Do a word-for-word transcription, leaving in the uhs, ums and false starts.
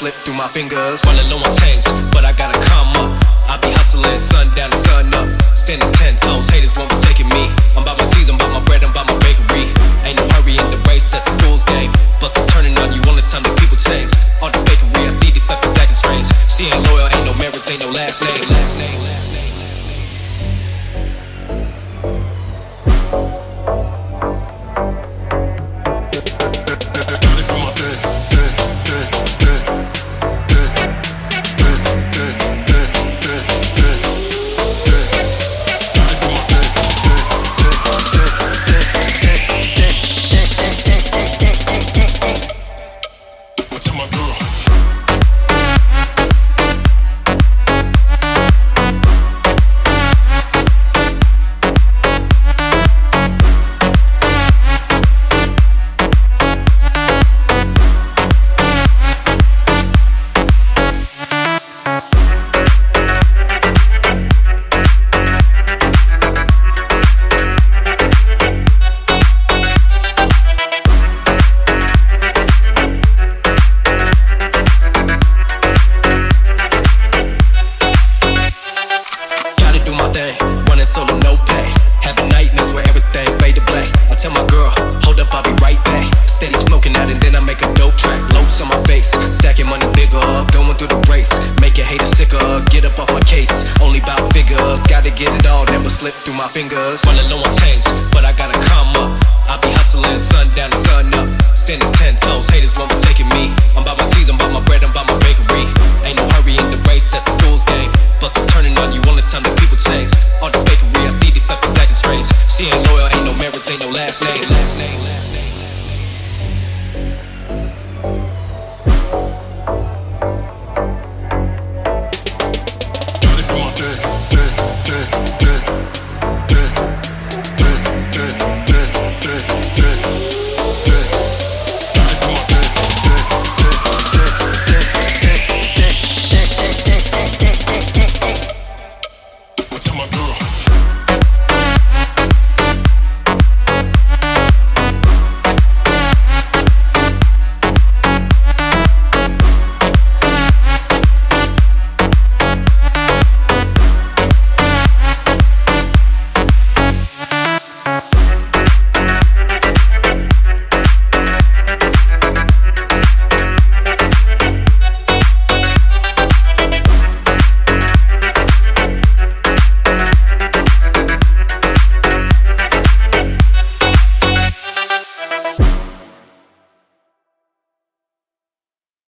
slip through my fingers. Running low on change, but I gotta come up. I be hustling, sun down and sun up. Standing ten toes, haters won't be taking me. I'm about my cheese, I'm about my bread, I'm about my bakery. Ain't no hurry in the race, that's a fool's game. Busters turning on you all the time that people change. All this bakery, I see these suckers acting strange. She ain't loyal, ain't no marriage, ain't no last name. Last name. Get it all, never slip through my fingers. Running low on change.